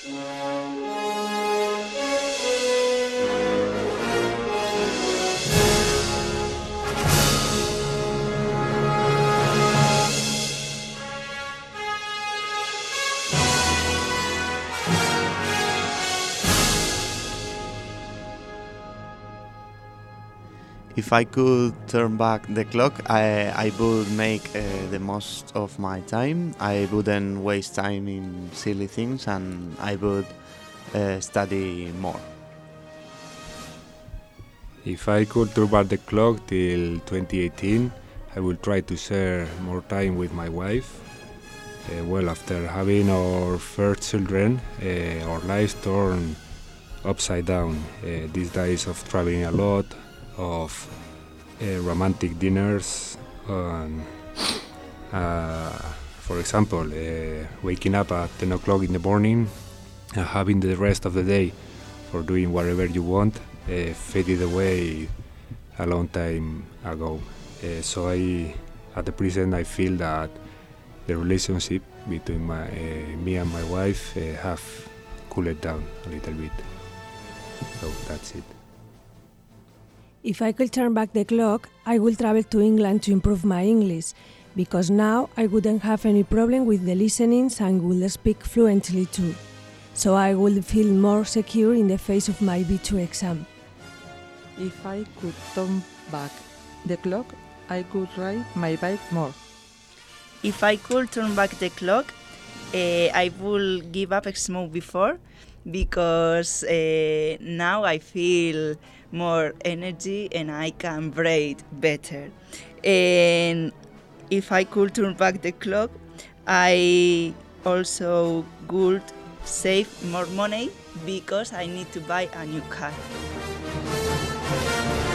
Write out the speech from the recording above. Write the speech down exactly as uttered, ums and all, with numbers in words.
If I could turn back the clock, I, I would make uh, the most of my time. I wouldn't waste time in silly things, and I would uh, study more. If I could turn back the clock till twenty eighteen, I will try to share more time with my wife. Uh, well, after having our first children, uh, our lives turned upside down. Uh, these days of traveling a lot, of uh, romantic dinners, and uh, for example, uh, waking up at ten o'clock in the morning and having the rest of the day for doing whatever you want uh, faded away a long time ago. Uh, so I, at the present, I feel that the relationship between my, uh, me and my wife uh, have cooled down a little bit. So that's it. If I could turn back the clock, I would travel to England to improve my English, because now I wouldn't have any problem with the listenings and would speak fluently too. So I would feel more secure in the face of my B two exam. If I could turn back the clock, I could ride my bike more. If I could turn back the clock, uh, I would give up smoke before, because uh, now I feel more energy and I can breathe better. And if I could turn back the clock, I also would save more money because I need to buy a new car.